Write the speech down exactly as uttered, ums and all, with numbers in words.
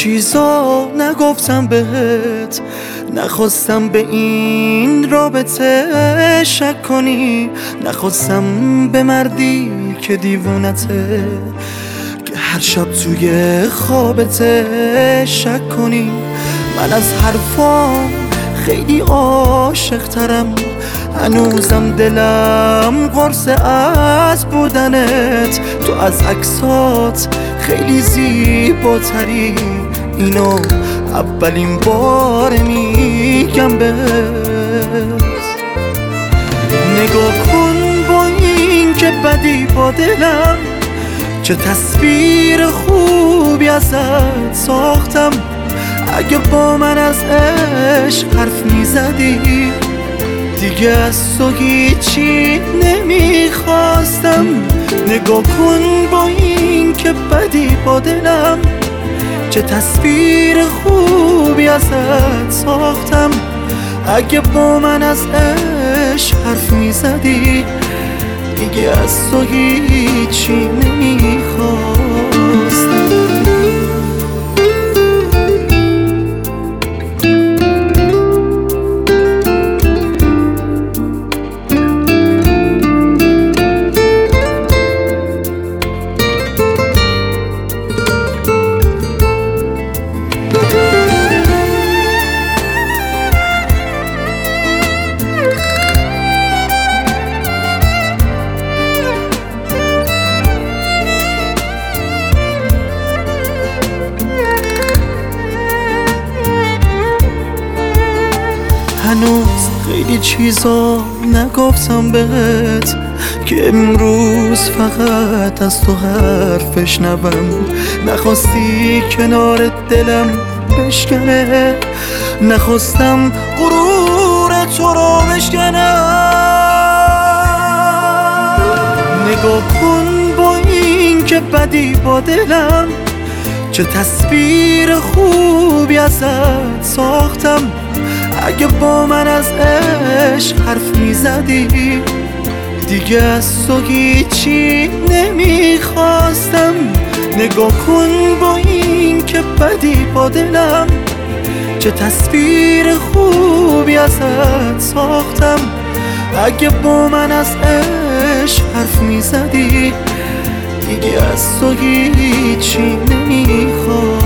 چیزا نگفتم بهت، نخواستم به این رابطه شک کنی، نخواستم به مردی که دیوونته، که هر شب توی خوابته شک کنی. من از حرفام خیلی عاشق ترم، هنوزم دلم قرصه از بودنت، تو از عکسات خیلی زیباتری، اینو اولین بار میگم بهت. نگاه کن با این که بدی با دلم، چه تصویر خوبی ازت ساختم. اگه با من از عشق حرف میزدی، دیگه از تو هیچی نمیخواستم. نگاه کن با این که بدی با دلم، چه تصویر خوبی ازت ساختم. اگه با من از عشق حرف میزدی، دیگه از تو هیچی نمیخواستم. هنوز خیلی چیزا نگفتم بهت، که امروز فقط از تو حرف بشنوم. نخواستی کنار دلم بشکنه، نخواستم غرور تو رو بشکنم. نگاه کن با این که بدی با دلم، چه تصویر خوبی ازت ساختم. اگه با من از عشق حرف میزدی، دیگه از تو هیچی نمیخواستم. نگاه کن با این که بدی با دلم، چه تصویر خوبی ازت ساختم. اگه با من از عشق حرف میزدی، دیگه از تو هیچی نمیخواستم.